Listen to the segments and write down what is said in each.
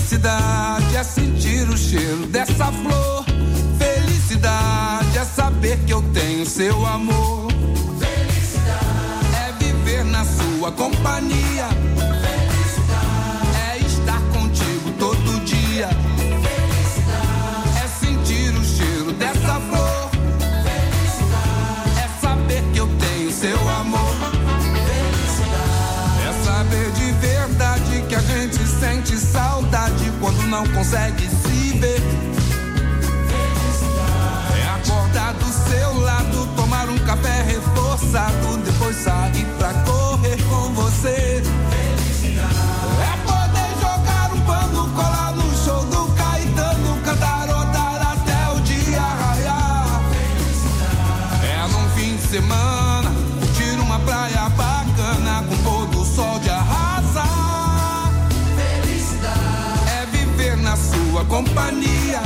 Felicidade é sentir o cheiro dessa flor. Felicidade é saber que eu tenho seu amor. Felicidade é viver na sua companhia. Felicidade é estar contigo todo dia. Felicidade é sentir o cheiro dessa flor. Felicidade é saber que eu tenho seu amor. Felicidade é saber de verdade que a gente sente saudade quando não consegue se ver. Acordar do seu lado, tomar um café reforçado, depois sair pra correr com você. É poder jogar um pano, colar no show do Caetano, cantarotar até o dia raiar. É num fim de semana, curtir uma praia bacana, com pôr do sol de arrasar. Felicidade é viver na sua companhia.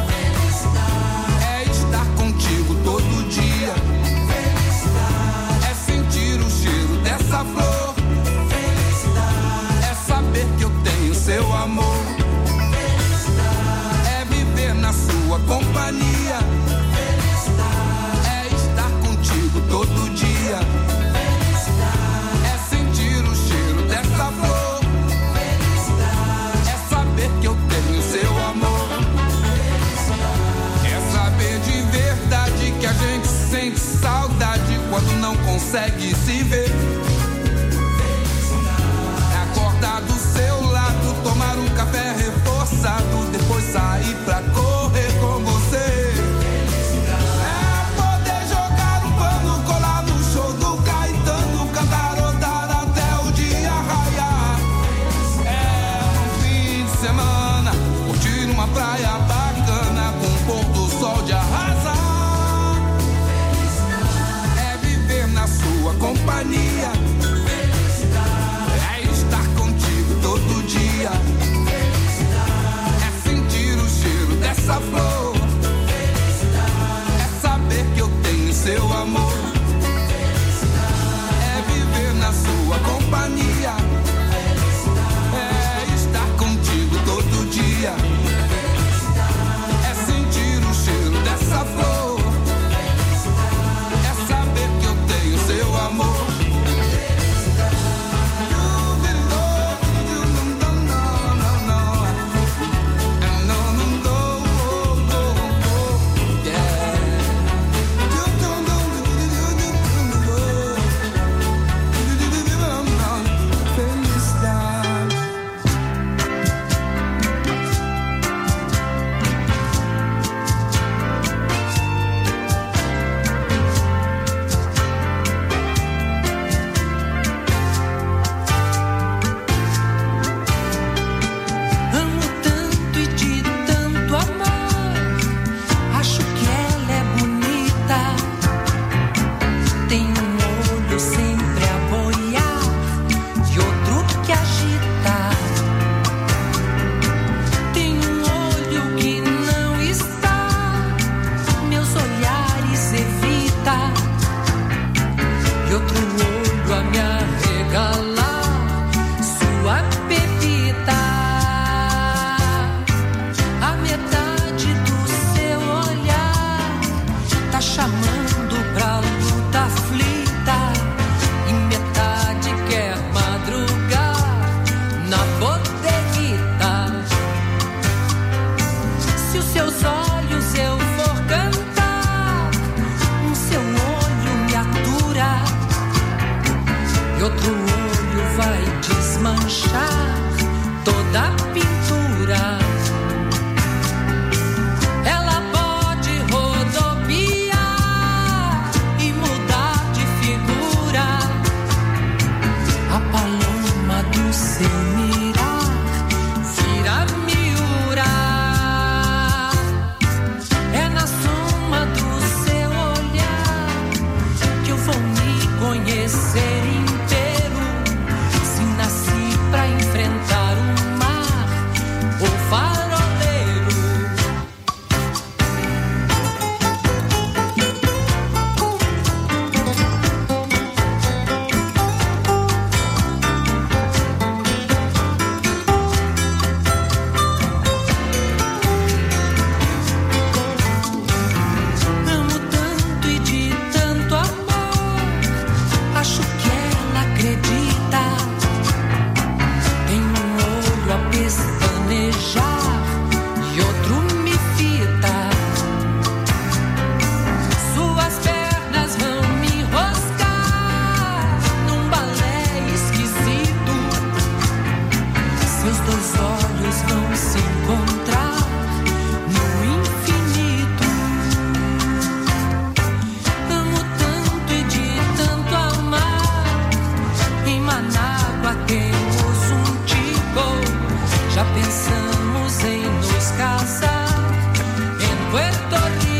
Todo dia. Felicidade é sentir o cheiro dessa flor. Felicidade é saber que eu tenho seu amor. Felicidade é viver na sua companhia. Felicidade é estar contigo todo dia. Felicidade é sentir o cheiro dessa flor. Felicidade é saber que eu tenho seu amor. Que a gente sente saudade quando não consegue se ver. É acordar do seu lado, tomar um café reforçado, depois sair pra correr com você. É poder jogar um pano, colar no show do Caetano, cantarotar até o dia raiar. É um fim de semana, curtir uma praia bacana, com um pôr do sol de arrasar. Sua companhia. Felicidade é estar contigo todo dia. Felicidade é sentir o cheiro dessa flor. Felicidade é saber que eu tenho seu amor. Felicidade é viver na sua companhia. Felicidade é estar contigo todo dia. Felicidade é sentir o cheiro dessa flor. Seu amor. Fa dois vão se encontrar no infinito. Amo tanto e de tanto amar. Em Manágua temos um tipo. Já pensamos em nos casar em Puerto Rico.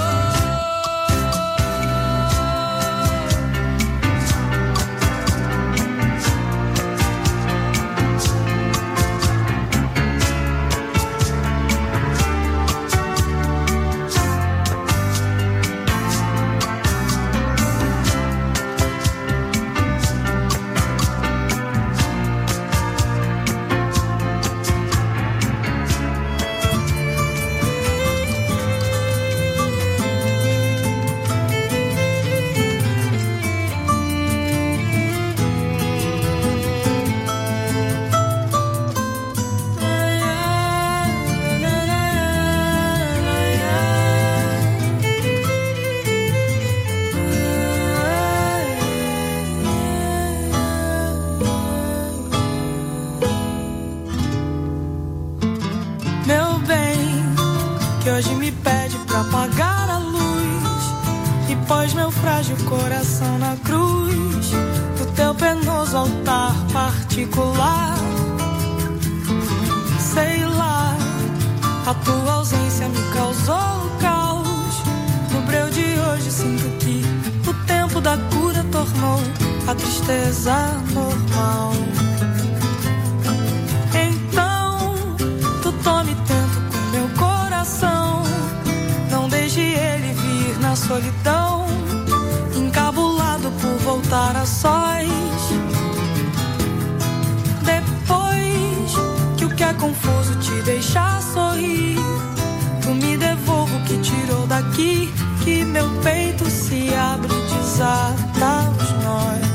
Hoje me pede pra apagar a luz e pôs meu frágil coração na cruz do teu penoso altar particular. Sei lá, a tua ausência me causou caos. No breu de hoje sinto que o tempo da cura tornou a tristeza normal. Então, tu tome tanto com meu coração. Não deixe ele vir na solidão, encabulado por voltar a sós. Depois que o que é confuso te deixar sorrir, tu me devolva o que tirou daqui, que meu peito se abre e desata os nós.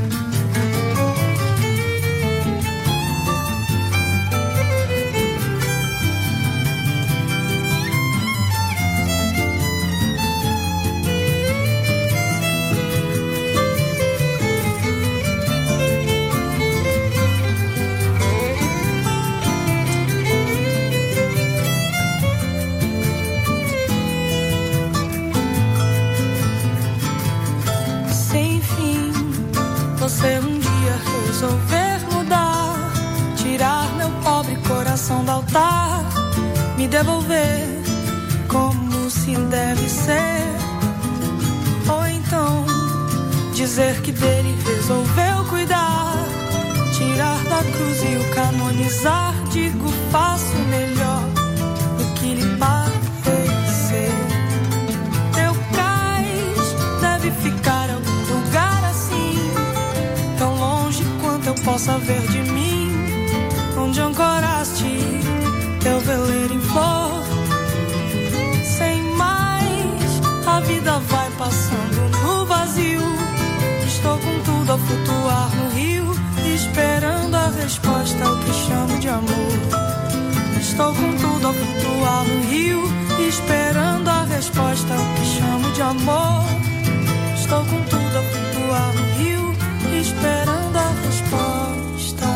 Você um dia resolver mudar, tirar meu pobre coração do altar, me devolver como se deve ser. Ou então dizer que dele resolveu cuidar, tirar da cruz e o canonizar. Digo, faço melhor do que lhe parecer. Teu cais deve ficar em algum lugar assim, tão longe quanto eu possa ver de mim, onde ancoraste teu veleiro em flor. Sem mais, a vida vai passando no vazio. Estou com tudo a flutuar no rio, esperando a resposta ao que chamo de amor. Estou com tudo a flutuar no rio, esperando a resposta ao que chamo de amor. Estou com tudo a flutuar no rio, esperando a resposta.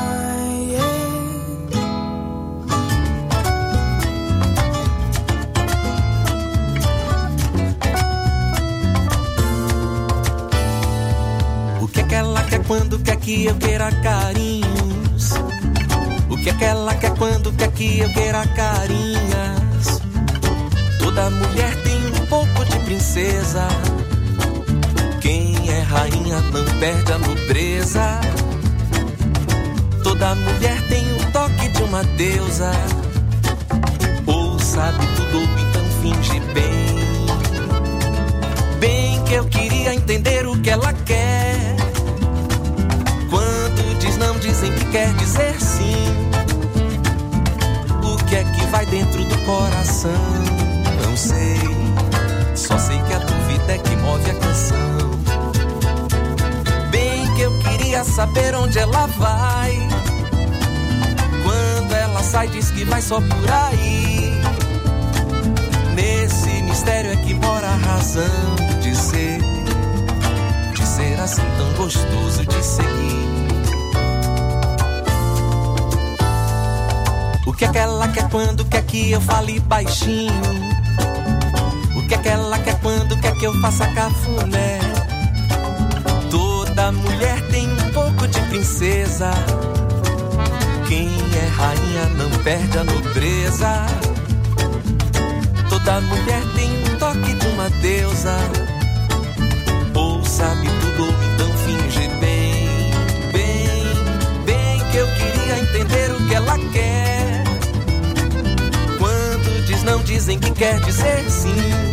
O que é que ela quer quando quer que eu queira carinhos? O que é que ela quer quando quer que eu queira carinhas? Toda mulher tem um pouco de princesa. Quem é rainha não perde a nobreza. Toda mulher tem o toque de uma deusa. Ou sabe tudo ou então finge bem. Bem que eu queria entender o que ela quer. Quando diz não, dizem que quer dizer sim. O que é que vai dentro do coração? Não sei. Só sei que a dúvida é que move a canção. Bem que eu queria saber onde ela vai. Quando ela sai diz que vai só por aí. Nesse mistério é que mora a razão de ser assim tão gostoso de seguir. O que é que ela quer quando quer que eu fale baixinho? O que é que ela quer quando quer que eu faça cafuné? Toda mulher tem um pouco de princesa. Quem é rainha não perde a nobreza. Toda mulher tem um toque de uma deusa. Ou sabe tudo ou então finge bem, bem que eu queria entender o que ela quer. Quando diz não, dizem que quer dizer sim.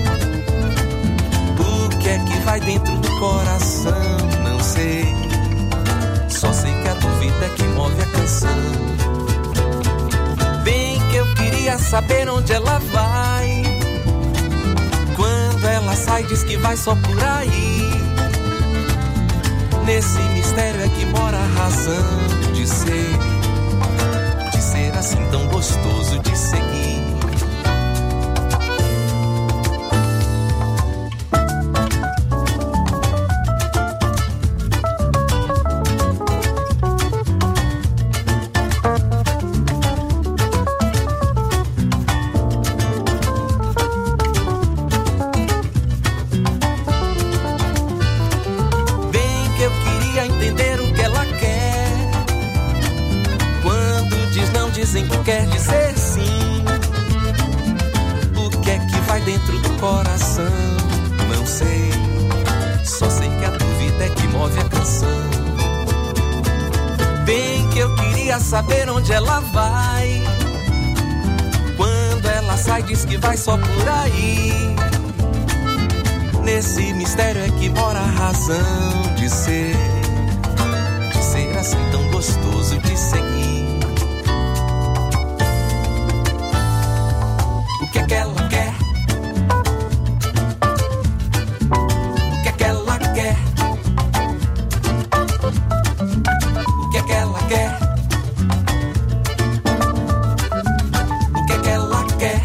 O que é que vai dentro do coração? Não sei. Só sei que a dúvida é que move a canção. Bem que eu queria saber onde ela vai. Quando ela sai diz que vai só por aí. Nesse mistério é que mora a razão de ser assim tão gostoso de seguir. Dizem que quer dizer sim. O que é que vai dentro do coração? Não sei. Só sei que a dúvida é que move a canção. Bem que eu queria saber onde ela vai. Quando ela sai diz que vai só por aí. Nesse mistério é que mora a razão de ser assim tão gostoso de seguir. O que é que ela quer? O que é que ela quer? O que é que ela quer? O que é que ela quer?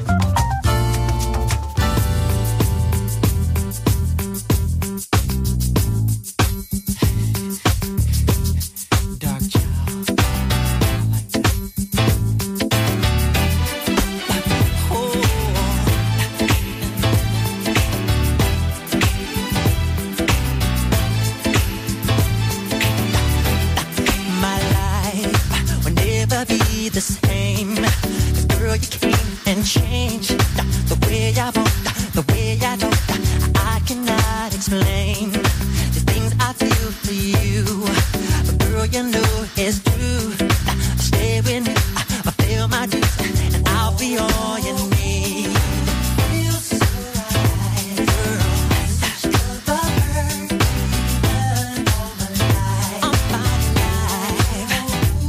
The same, 'cause girl you came and changed the way I walk, the way I talk. I cannot explain the things I feel for you, but girl you know it's true. Stay with me, fulfill my dues, and I'll be all you need. Feels so right, girl. Such the perfect love all my life. I'm fine life.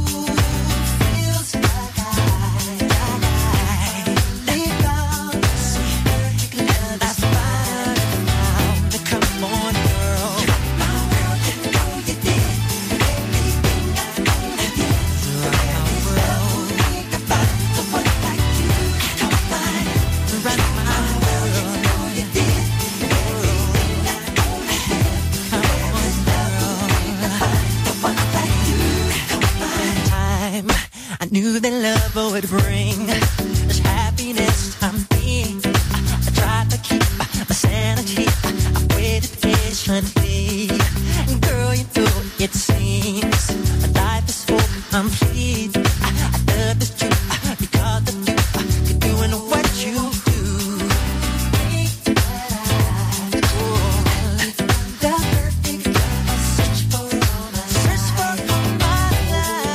I knew that love would bring this happiness I'm being. I tried to keep my sanity. I waited patiently. And girl, you know it seems my life is so complete. I love this truth because of you. You're doing what you do. The perfect love I search for all my life.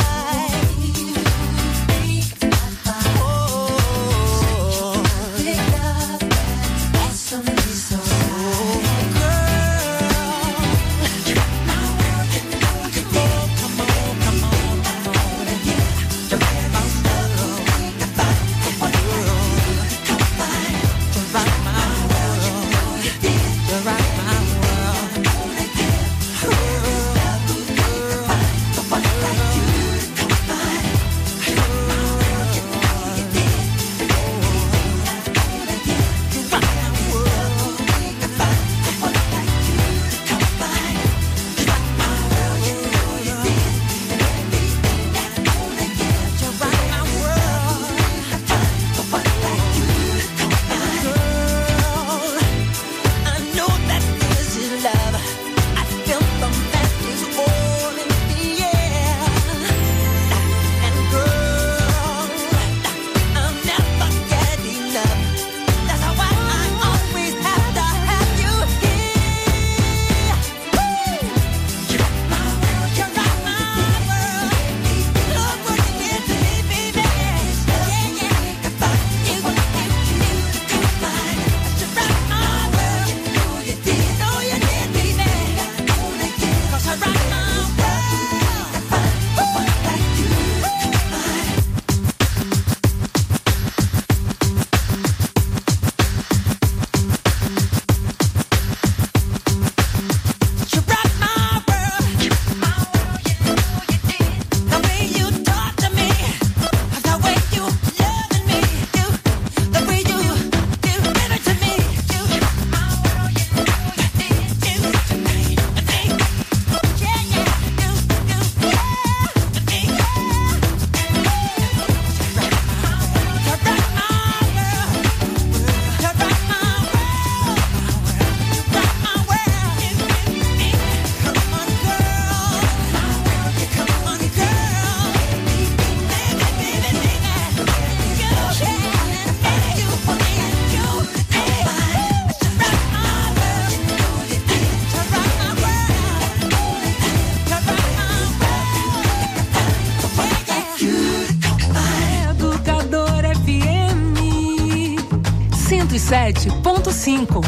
107.5.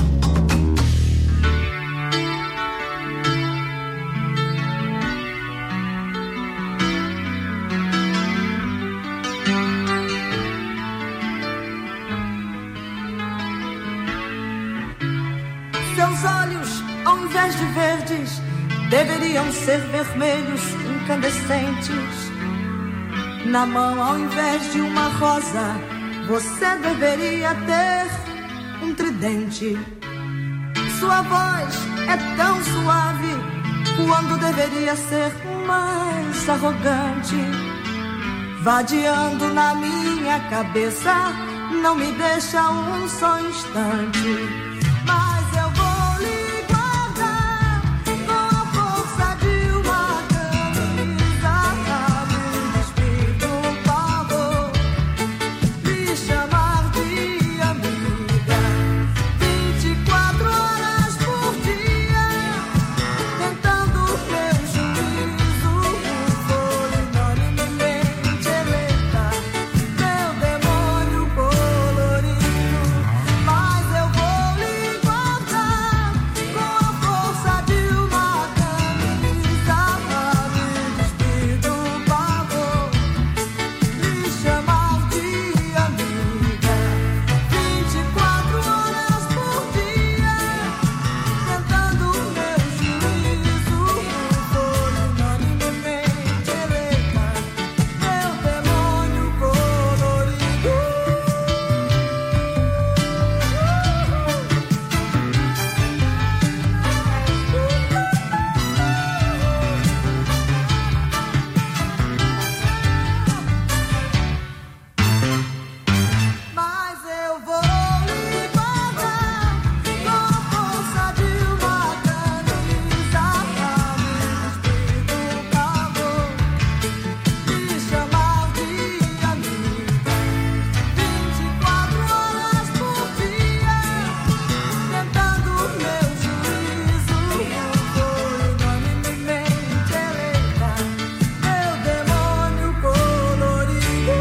Seus olhos, ao invés de verdes, deveriam ser vermelhos incandescentes. Na mão, ao invés de uma rosa, você deveria ter um tridente. Sua voz é tão suave quando deveria ser mais arrogante. Vadiando na minha cabeça, não me deixa um só instante. Mas eu vou lhe guardar com a força de uma camisa. Me despir do pavor, me chamar de amiga. 24 horas por dia, tentando meu juízo. Vou unanimemente eleita, meu demônio colorido. Mas eu vou lhe guardar com a força de uma camisa. Me despir do pavor, me chamar de amiga. 24 horas por dia, tentando meu juízo. Vou unanimemente eleita, meu demônio colorido. Mas eu vou lhe guardar com a força de uma camisa. Me despir do pavor, me chamar de amiga. 24 horas por dia, tentando meu juízo. Vou unanimemente eleita, meu demônio colorido.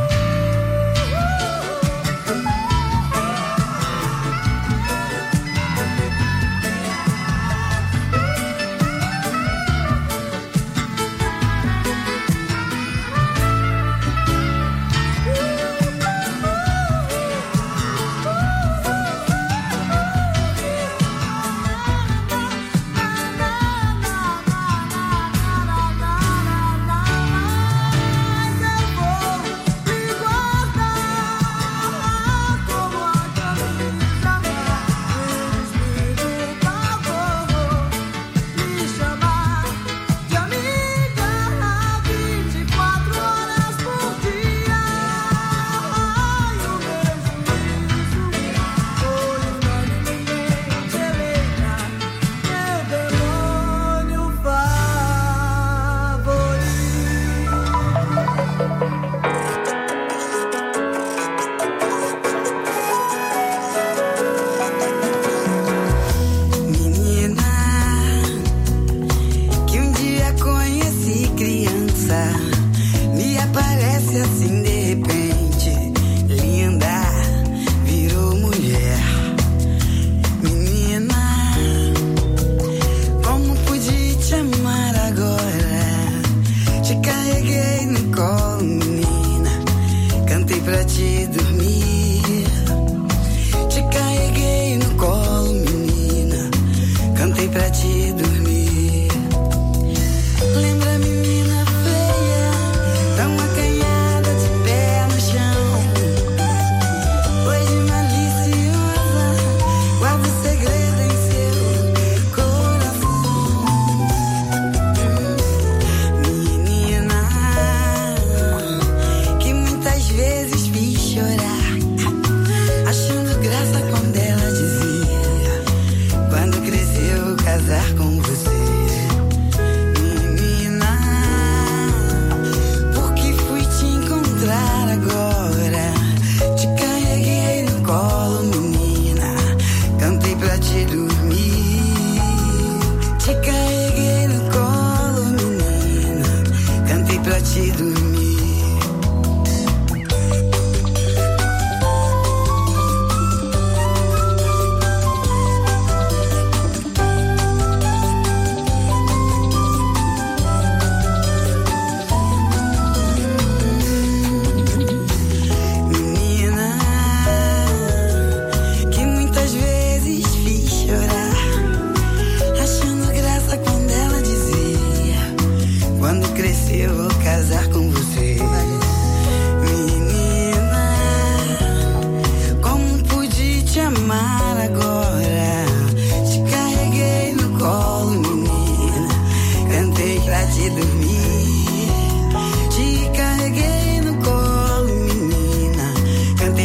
Menina, que um dia conheci criança, me aparece assim de repente, linda, virou mulher. Menina, como pude te amar agora? Te carreguei no colo, menina, cantei pra te dormir. Te carreguei no colo, menina, cantei pra te dormir. Lembra, menina feia, tão acanhada de pé no chão. Hoje maliciosa, guarda o segredo em seu coração. Menina, que muitas vezes fiz chorar, achando graça quando ela dizia, quando cresceu vou casar com você. Menina, porque fui te encontrar agora. Te carreguei no colo, menina, cantei pra te dormir. Te carreguei no colo, menina, cantei pra te dormir.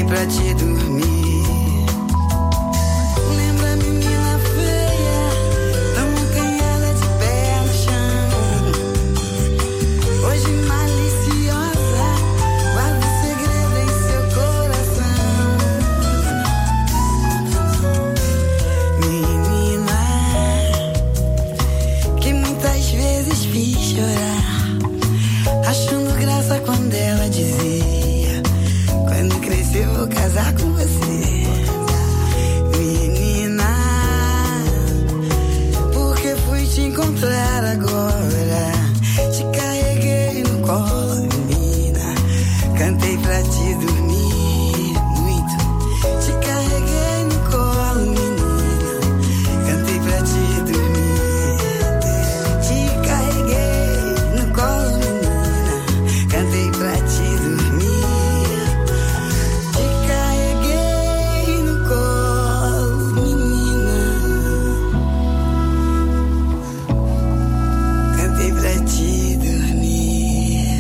pra te dormir. Lembra a menina feia, tão acanhada de pé no chão. Hoje maliciosa, guarda o segredo em seu coração. Menina, que muitas vezes fiz chorar, achando graça quando ela dizia: quando crescer vou casar com você. Menina, porque fui te encontrar agora, te carreguei no colo, menina, cantei pra te dormir muito. Te carreguei no colo, menina, cantei pra te dormir. Te carreguei no colo, menina, cantei pra te dormir. Te carreguei no colo, menina, cantei pra te dormir.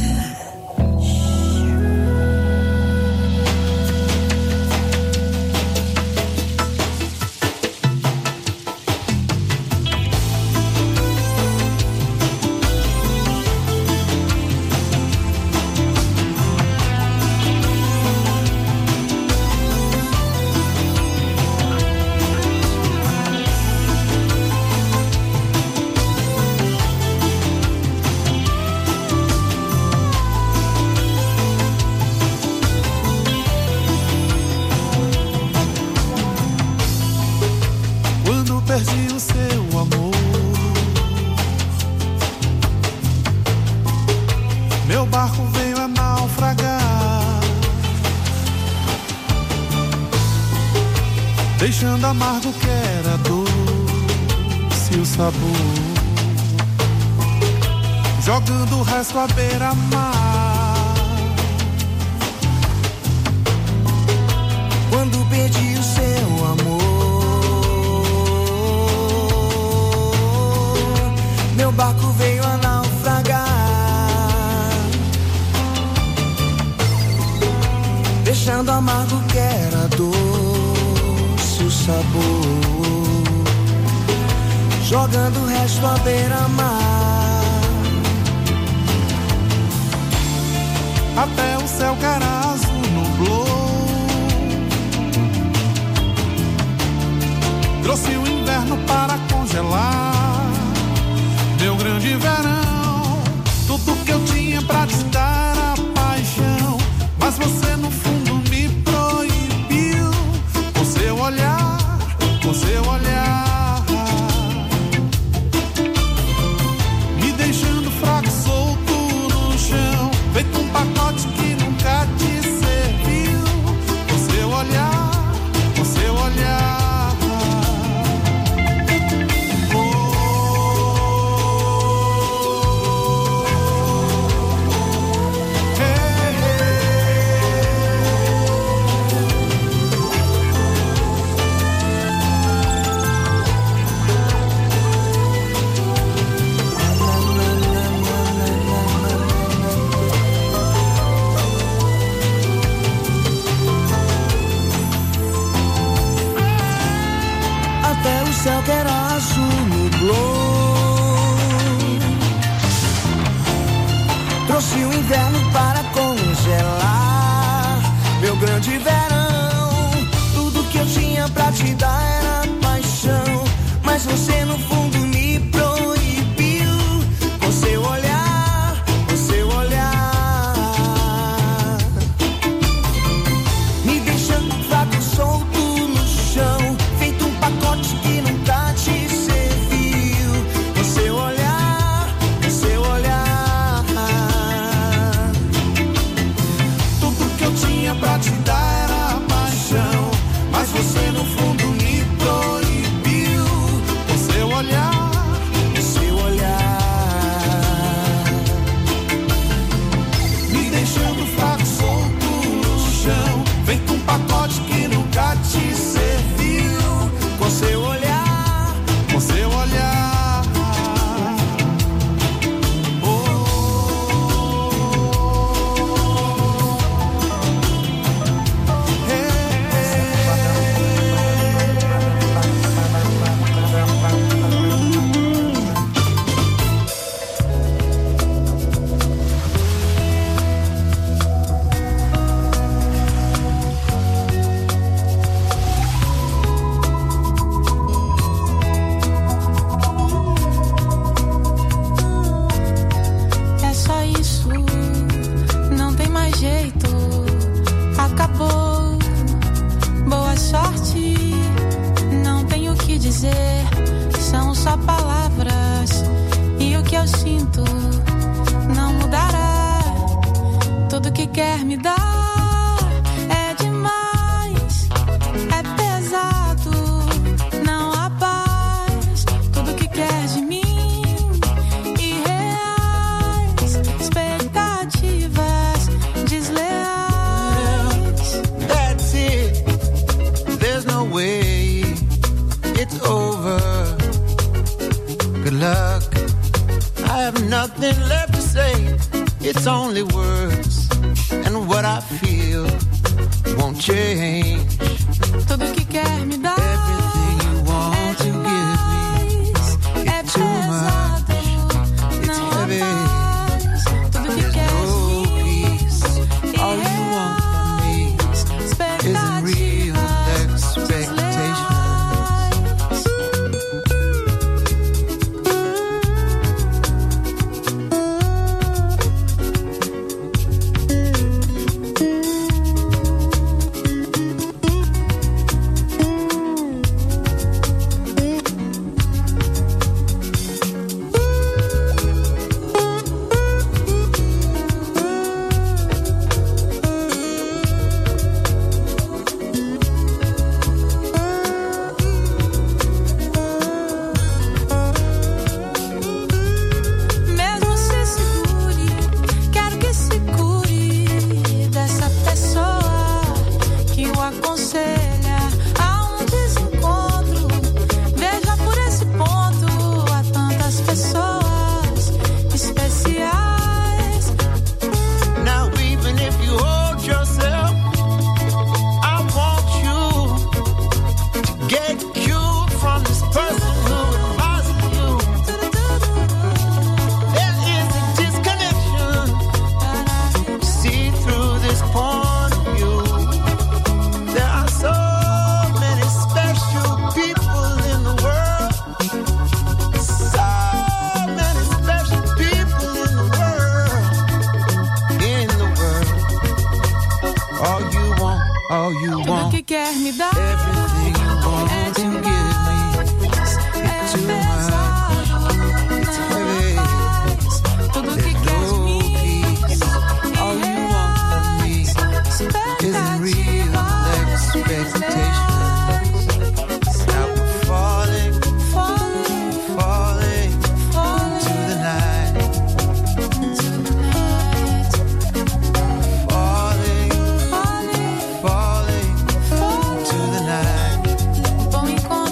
Quando perdi o seu amor, meu barco veio a naufragar, deixando amargo que era doce o sabor, jogando o resto à beira-mar. Quando perdi o seu amor, meu barco veio a naufragar, deixando amargo que era doce o sabor, jogando o resto à beira-mar. Até o céu que era azul nublou, trouxe o inverno para congelar meu grande verão. Tudo que eu tinha pra te dar era paixão, mas você no fundo me proibiu com seu olhar, com seu olhar, me deixando fraco, solto no chão, feito um pacote que nunca te serviu, com seu olhar, com seu olhar. Até o céu que era azul nublou, trouxe o inverno para congelar meu grande verão. Tudo que eu tinha pra te dar era paixão, mas você no fundo me proibiu com seu olhar, com seu olhar, me deixando fraco, solto no chão, feito um pacote que nunca te serviu, com seu olhar, com seu olhar. Tudo que eu tinha pra te dar era paixão, mas você no fundo me proibiu com seu olhar, Com seu olhar, me deixando fraco, solto no chão, feito um pacote que nunca te serviu, com seu olhar, com seu olhar. Oh, eu sinto não mudará. Tudo que quer me dar é demais, é pesado, não há paz. Tudo que quer de mim, irreais, expectativas desleais. That's it, there's no way it's over. Good luck, I have nothing left to say. It's only words, and what I feel won't change. Tudo que quer me dar everything you want to give me, it's too much, it's heavy. Tudo que quer no peace. All you want from me isn't real expectation. Tudo que quer me dar everything you want é to give demais, me, it's too pesado, much, it's heavy. tudo que There's quer no de mim, peace. All you want from me isn't real expectation. Now we're falling, falling to the night. Falling to the night. Vou encontrar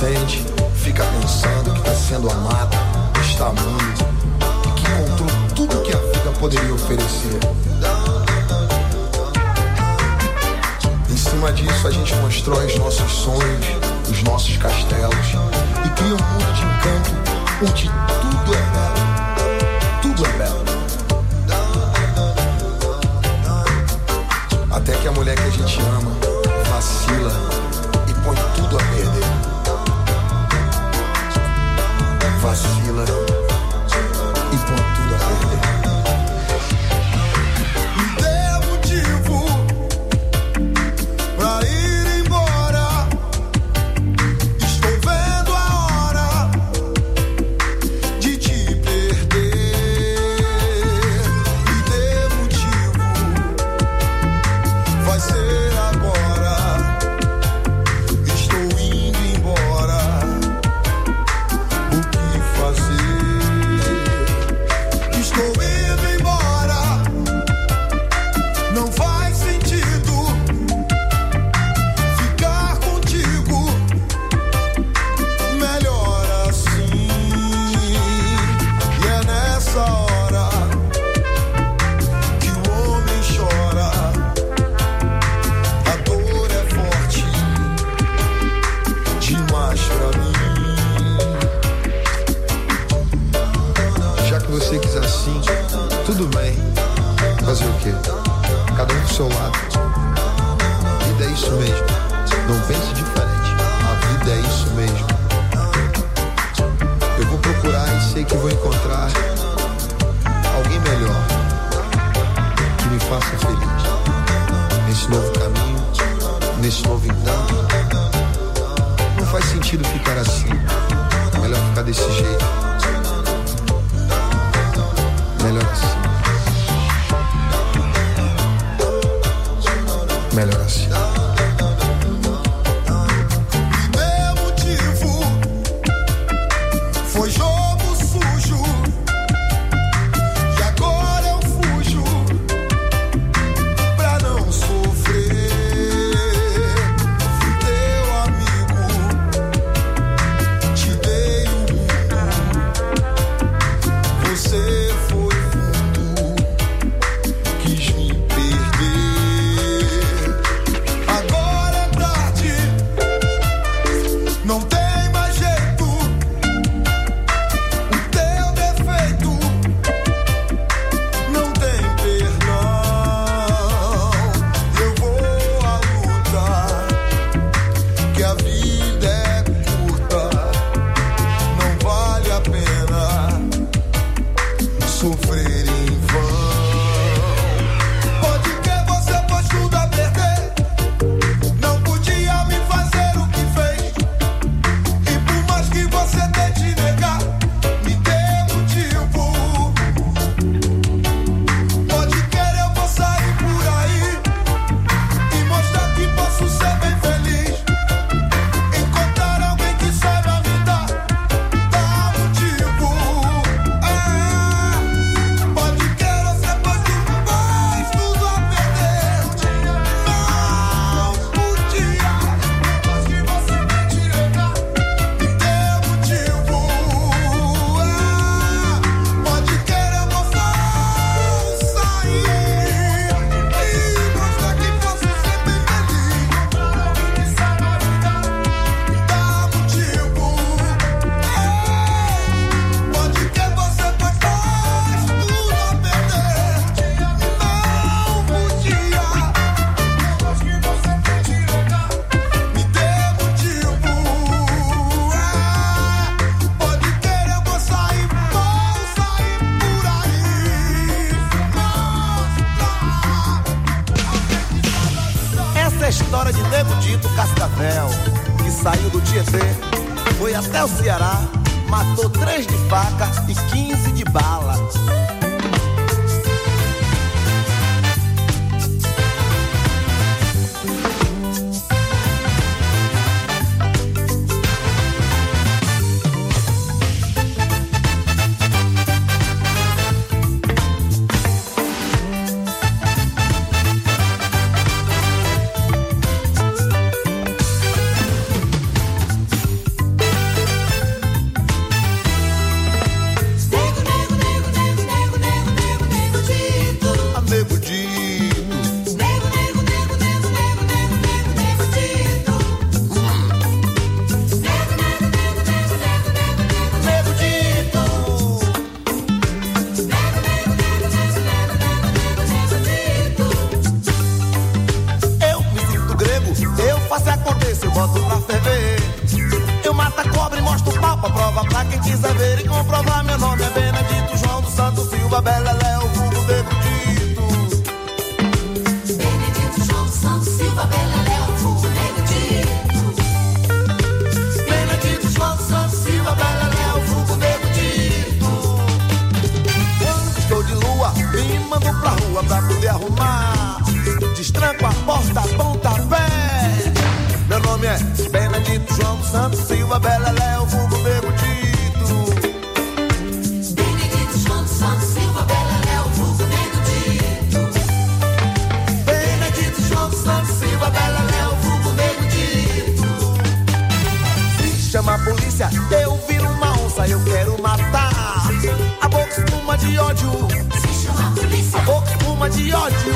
sente, fica pensando que tá sendo amado, está amando e que encontrou tudo que a vida poderia oferecer. Em cima disso a gente constrói os nossos sonhos, os nossos castelos e cria um mundo de encanto onde tudo é belo, tudo é belo. Até que a mulher que a gente ama vacila e põe tudo a perder. Vacila e põe tudo a perder. Me dê motivo pra ir embora. Estou vendo a hora de te perder. Me dê motivo, vai ser agora. Estou indo embora. O que fazer? Estou indo embora. Não faz sentido ficar contigo. Melhor assim. E é nessa hora que o homem chora. A dor é forte demais pra mim. Já que você quis assim, tudo bem. Fazer o quê? Cada um do seu lado. A vida é isso mesmo. Não pense diferente. A vida é isso mesmo. Eu vou procurar e sei que vou encontrar alguém melhor que me faça feliz. Nesse novo caminho, nesse novo encanto. Não faz sentido ficar assim. Melhor ficar desse jeito. Melhor assim. Melhor assim. Meu motivo foi jogo sujo e agora eu fujo pra não sofrer. Fui teu amigo, te dei o mundo. Você foi fundo, quis me perder. Agora é tarde, não tem mais jeito. O teu defeito não tem perdão. Eu vou à luta, que a vida é curta. Não vale a pena sofrer em vão. Pode que você pôs tudo a perder. Não podia me fazer o que fez. E por mais que você tente negar, me dê motivo. Pode querer, eu vou sair por aí e mostrar que posso ser bem feliz. Encontrar alguém que saiba me dar motivo. Pode querer, você pode mais tudo a perder. Não podia, mas que você tente negar, me dê motivo. Pode querer, eu vou sair e mostrar que posso ser bem feliz. Encontrar alguém que saiba me dar motivo. Pode que você pôs tudo a perder. Não podia, mas que você tente negar, me dê motivo. Pode querer, eu vou sair por aí. Essa é a história de Nego Dito Cascavel, que saiu do Tietê, foi até o Ceará, matou 3 de faca e 15 de bala. faço e aconteça, eu boto pra ferver. Eu mato a cobra e mostro o pau pra prova, pra quem quiser ver e comprovar. Meu nome é Benedito João dos Santos Silva, Beleléu, vulgo Negudito. Benedito João dos Santos Silva, Beleléu, vulgo Negudito. Benedito João dos Santos Silva, Beleléu, vulgo Negudito. Quando estou de lua, me mando pra rua pra poder arrumar. Destranco a porta, pontapé. Meu nome é Benedito João dos Santos Silva, Beleléu, vulgo Negudito. Benedito João dos Santos Silva, Beleléu, vulgo Negudito. Benedito João dos Santos Silva, Beleléu, vulgo Negudito. Se chama a polícia, eu viro uma onça, eu quero matar. A boca espuma de ódio. Se chama a polícia, a boca espuma de ódio.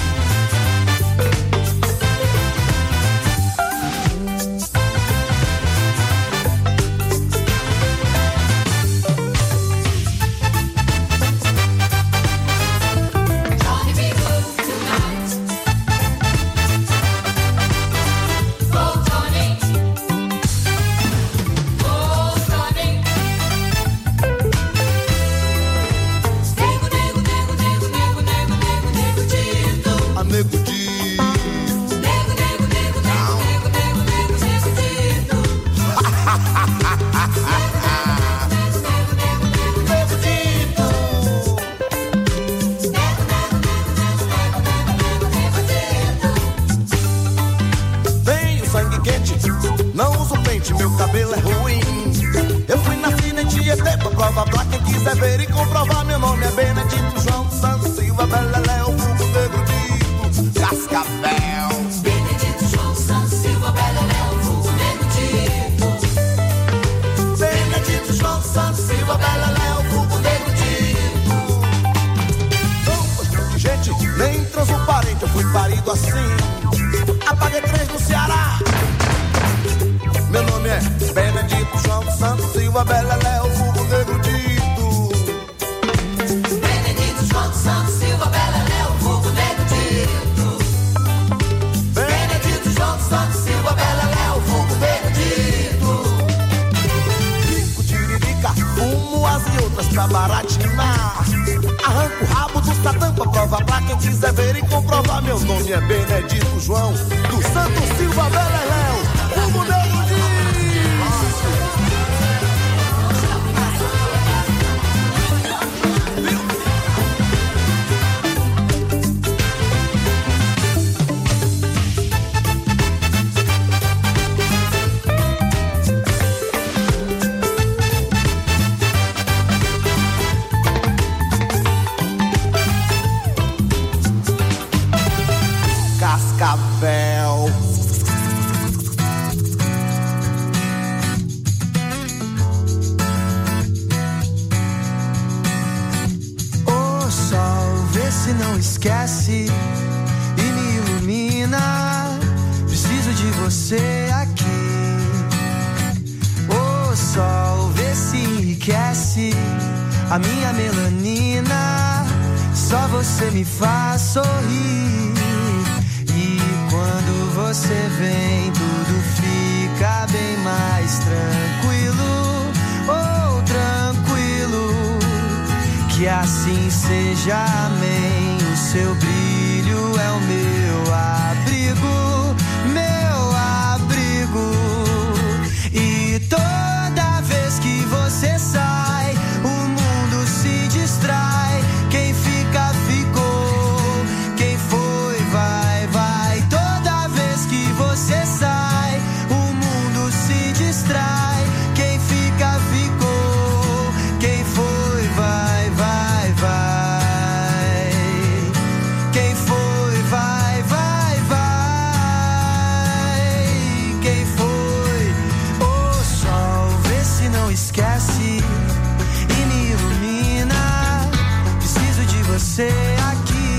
Meu cabelo é ruim. Eu fui na fina de ET pra provar pra quem quiser ver e comprovar. Meu nome é Benedito João dos Santos Silva, Beleléu, vulgo Negudito. Cascavel. Benedito João dos Santos Silva, Beleléu, vulgo Negudito. Benedito João dos Santos Silva, Beleléu, vulgo Negudito. Não gostou de gente, nem transo parente. Eu fui parido assim. Apaguei 3 no Ceará. Meu nome é Benedito João dos Santos Silva, Beleléu, vulgo Negudito. Benedito João dos Santos Silva, Beleléu, vulgo Negudito. Benedito João dos Santos Silva, Beleléu, vulgo Negudito. Pico, tiririca, fumo as e outras pra baratinar. Arranco o rabo do Satã pra provar pra quem quiser ver e comprovar. Meu nome é Benedito João dos Santos Silva, Beleléu, vulgo Negudito. Cascavel. O sol, vê se não esquece e me ilumina. Preciso de você aqui. O sol, vê se enriquece a minha melanina. Só você me faz sorrir. Quando você vem, tudo fica bem mais tranquilo. Oh, tranquilo. Que assim seja, amém. O seu brilho é o meu abrigo, meu abrigo. E toda vez que você sai, o mundo se distrai. Quem fica, ficou. Quem foi, vai, vai. Toda vez que você sai, o mundo se distrai. Quem fica, ficou. Quem foi, vai, vai, vai. Quem foi, vai, vai, vai. Quem foi? O sol, vê se não esquece e me ilumina. Preciso de você aqui.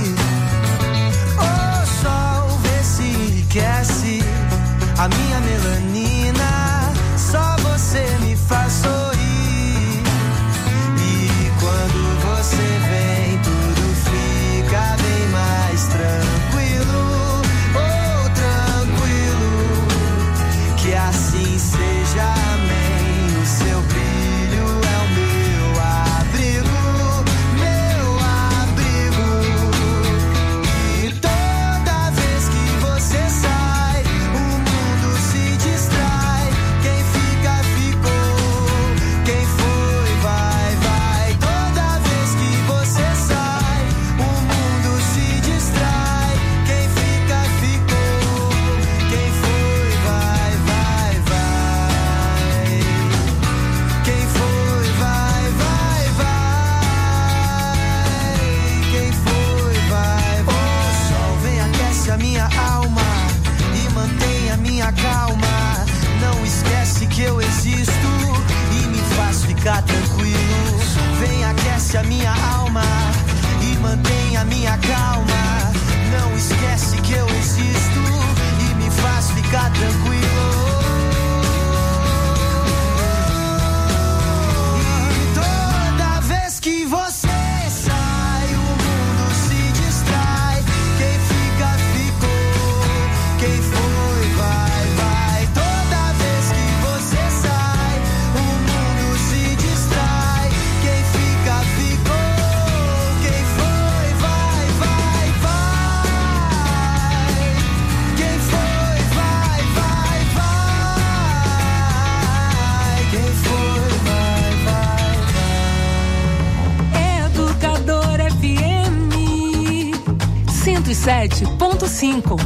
O sol, vê se enriquece a minha melanina. Só você me faz sorrir. E quando você vem, tudo fica bem mais tranquilo. Oh, tranquilo. 107.5.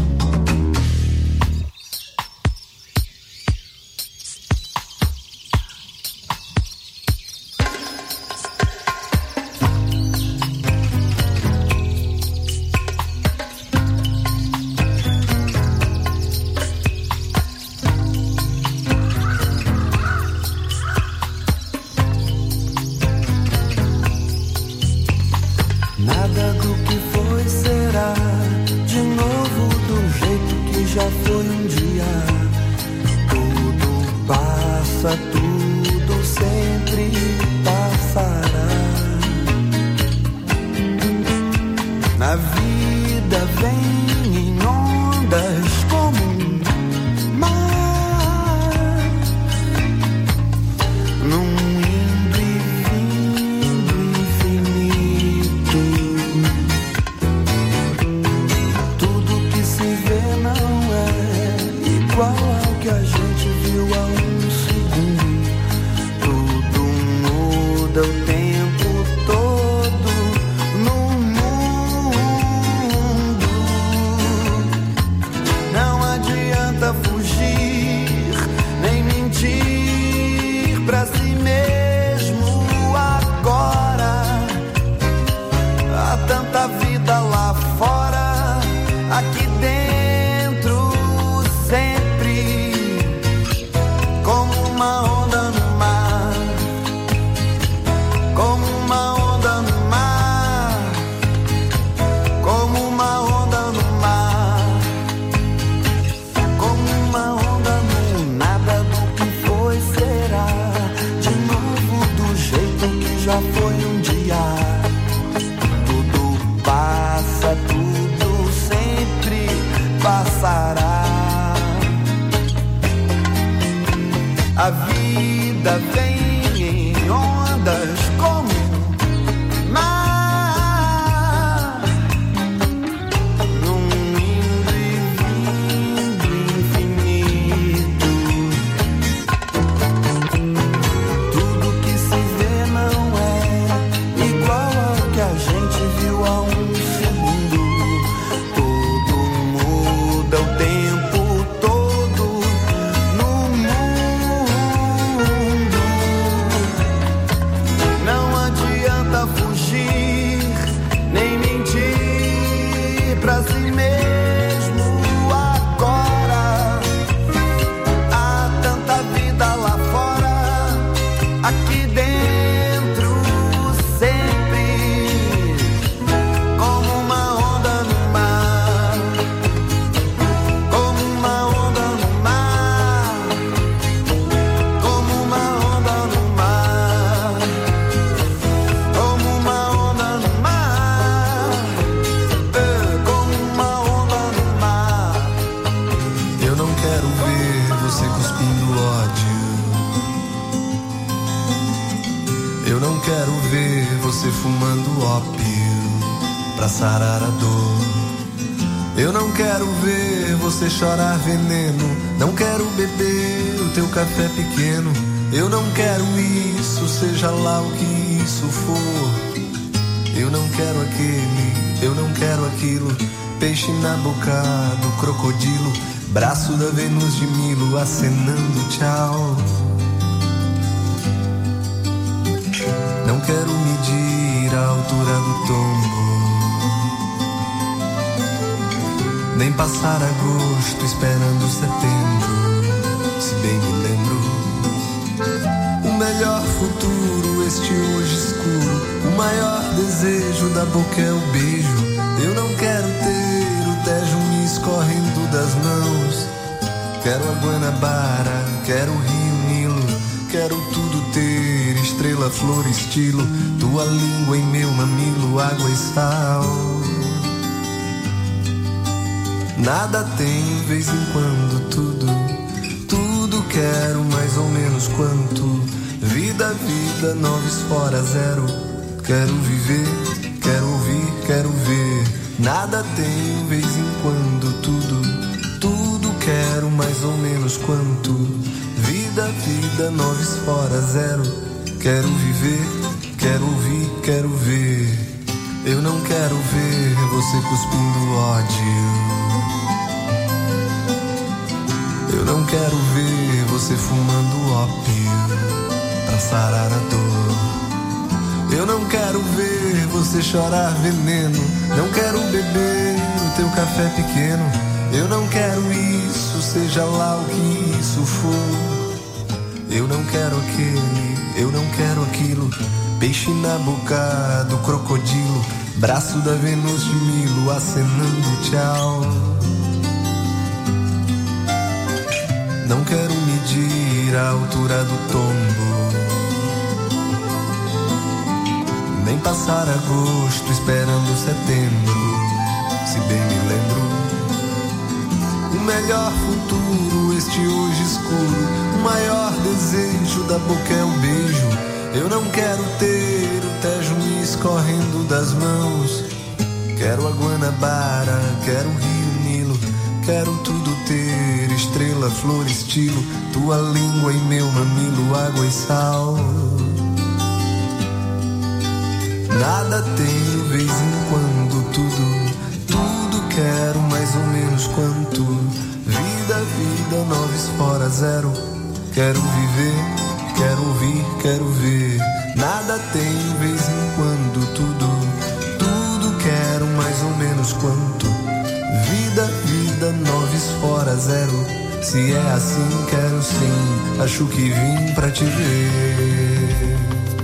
Nada do que foi será de novo do jeito que já foi um dia. Tudo passa, tudo sempre passará. Na vida vem em ondas como um mar, num indo e vindo infinito. Tudo que se vê não é igual ao que a gente viu há um segundo. Tudo muda o tempo todo no mundo. Não adianta fugir nem mentir pra si mesmo agora. Há tanta vida lá fora, aqui dentro sempre, como uma onda no mar, como uma onda no mar, como uma onda no mar, como uma onda no nada do que foi será de novo do jeito que já foi um dia. Tudo passa, tudo sempre passará. A vida vem em ondas como um mar, num indo e vindo infinito. Tudo que se vê não é igual ao que a gente viu há um segundo. Tudo muda o tempo todo no mundo. Não adianta fugir nem mentir pra si mesmo agora. Há tanta vida lá fora, aqui dentro sempre, como uma onda no mar, como uma onda no mar, como uma onda no mar, como uma onda no mar, como uma onda no mar. Eu não quero ver você cuspindo ódio. Eu não quero ver você fumando ópio pra sarar a dor. Eu não quero ver você chorar veneno. Não quero beber o teu café pequeno. Eu não quero isso, seja lá o que isso for. Eu não quero aquele, eu não quero aquilo. Peixe na boca do crocodilo, braço da Vênus de Milo acenando tchau. Não quero medir a altura do tombo, nem passar agosto esperando setembro. Se bem me lembro, o melhor futuro, este hoje escuro. O maior desejo da boca é o beijo. Eu não quero ter o Tejo me escorrendo das mãos. Quero a Guanabara, quero o Rio Nilo. Quero tudo ter, estrela, flor, estilo. Tua língua em meu mamilo, água e sal. Nada tenho, vez em quando, tudo quero, mais ou menos quanto. Vida, vida, noves fora zero. Quero viver, quero ouvir, quero ver. Nada tenho, vez em quando, tudo quero, mais ou menos quanto. Vida, vida, noves fora zero. Quero viver, quero ouvir, quero ver. Eu não quero ver você cuspindo ódio. Eu não quero ver você fumando ópio pra sarar a dor. Eu não quero ver você chorar veneno. Não quero beber o teu café pequeno. Eu não quero isso, seja lá o que isso for. Eu não quero aquele, eu não quero aquilo. Peixe na boca do crocodilo, braço da Vênus de Milo acenando tchau. Não quero medir a altura do tombo, nem passar agosto esperando setembro. Se bem me lembro, o melhor futuro, este hoje escuro. O maior desejo da boca é o beijo. Eu não quero ter o Tejo me escorrendo das mãos. Quero a Guanabara, quero o Rio Nilo. Quero tudo ter, estrela, flor, estilo. Tua língua e meu mamilo, água e sal. Nada tenho, vez em quando, tudo quero, mais ou menos quanto. Vida, 9 fora 0. Quero viver, quero ouvir, quero ver. Nada tenho, vez em quando, tudo quero, mais ou menos quanto. Vida, 9 fora 0. Se é assim, quero sim. Acho que vim pra te ver.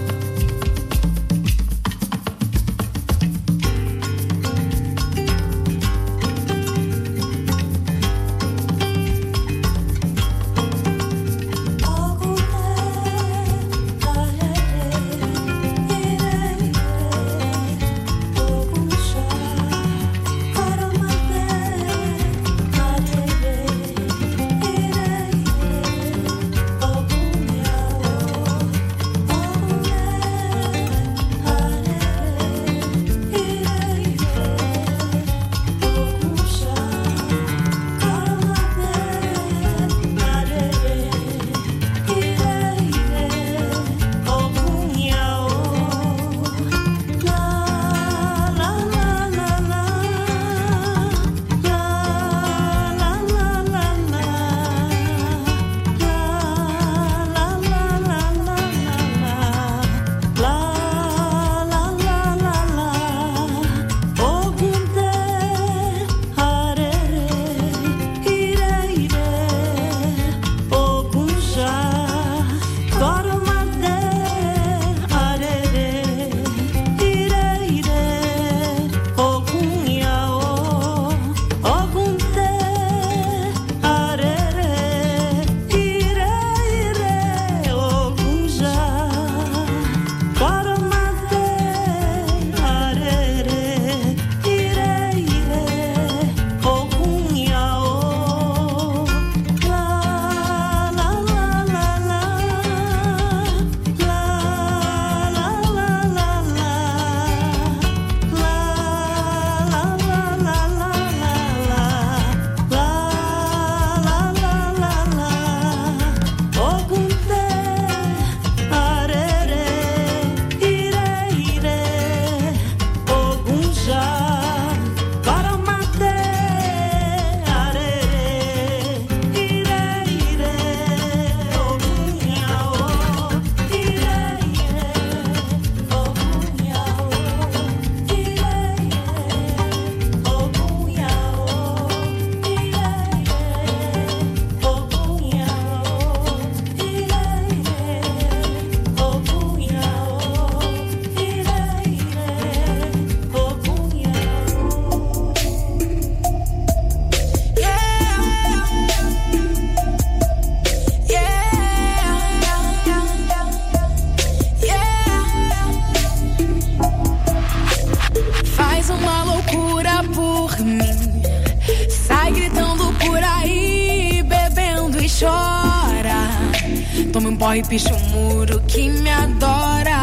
E picha um muro que me adora.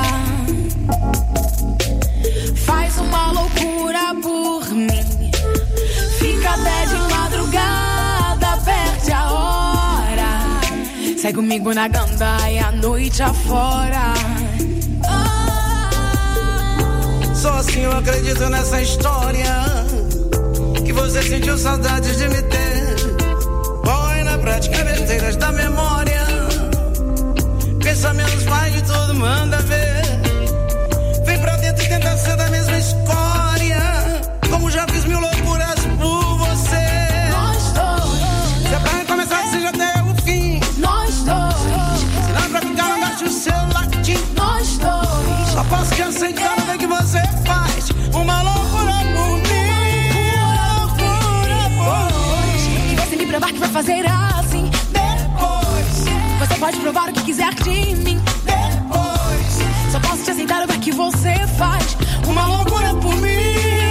Faz uma loucura por mim. Fica até de madrugada, perde a hora. Sai comigo na gandaia, a noite afora. Só assim eu acredito nessa história, que você sentiu saudades de me ter. Põe na prática besteiras da memória, pensamentos faz de tudo, manda ver. Vem pra dentro e tenta ser da mesma escória, como já fiz mil loucuras por você. Nós dois. Se é pra recomeçar, seja até o fim. Nós dois. Se não é pra ficar, não gaste o seu latim. Nós dois. Só posso te aceitar o que você faz. Uma loucura por mim. Loucura por. E você me provar que vai fazer assim. Depois você pode provar o que quiser de mim. Depois só posso te aceitar o que você faz. Uma loucura por mim.